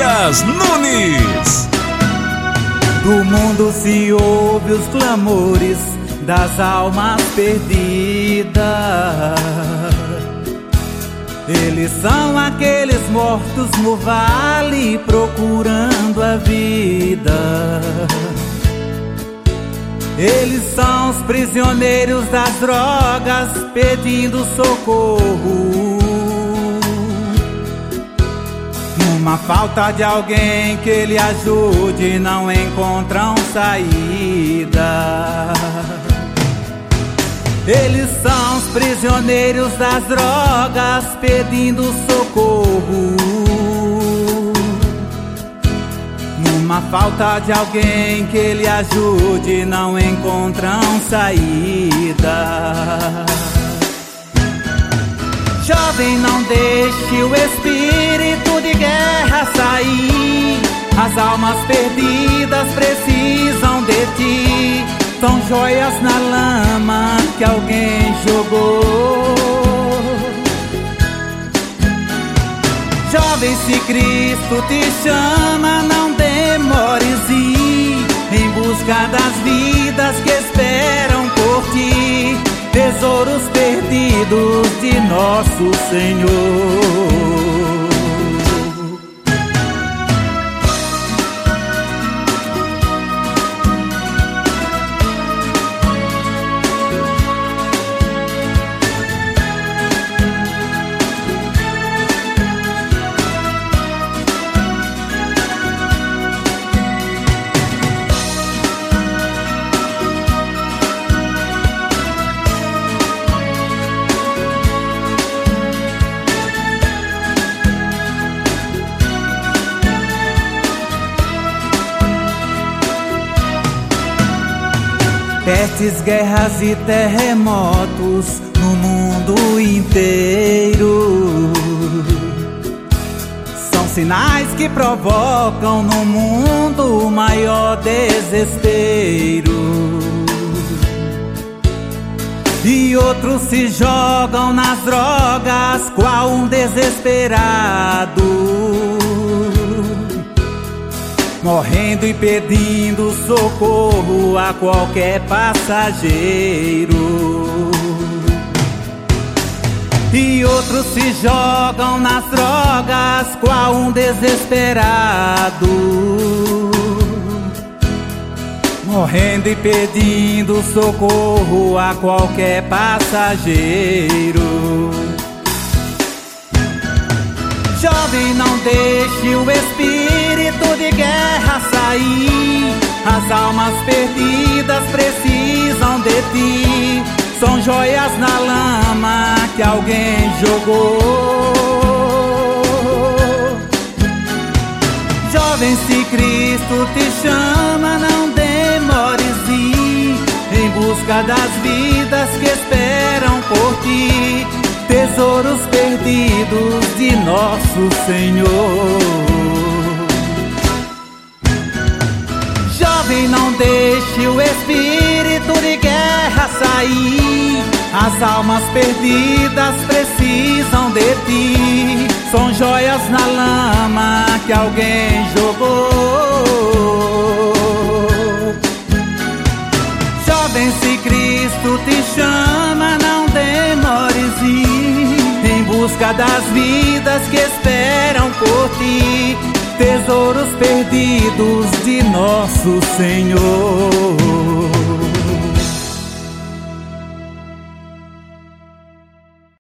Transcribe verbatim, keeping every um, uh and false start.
Lucas Nunes. Do mundo se ouve os clamores das almas perdidas. Eles são aqueles mortos no vale procurando a vida. Eles são os prisioneiros das drogas pedindo socorro. Numa falta de alguém que ele ajude, não encontram saída. Eles são os prisioneiros das drogas pedindo socorro. Numa falta de alguém que ele ajude, não encontram saída. Jovem, não deixe o espírito de guerra sair. As almas perdidas precisam de ti. São joias na lama que alguém jogou. Jovem, se Cristo te chama, não demores ir em busca das vidas que esperam por ti. Tesouros perdidos de nosso Senhor. Pestes, guerras e terremotos no mundo inteiro são sinais que provocam no mundo o maior desespero. E outros se jogam nas drogas qual um desesperado, morrendo e pedindo socorro a qualquer passageiro. E outros se jogam nas drogas qual um desesperado, morrendo e pedindo socorro a qualquer passageiro. Jovem, não deixe o espírito de guerra sair. As almas perdidas precisam de ti. São joias na lama que alguém jogou. Jovem, se Cristo te chama, não demores ir em busca das vidas que esperam por ti. Tesouros perdidos de nosso Senhor. Jovem, não deixe o espírito de guerra sair. As almas perdidas precisam de ti. São joias na lama que alguém jogou. Jovem, se Cristo te chama, não demores ir em busca das vidas que esperam por ti. Tesouros perdidos de nosso Senhor.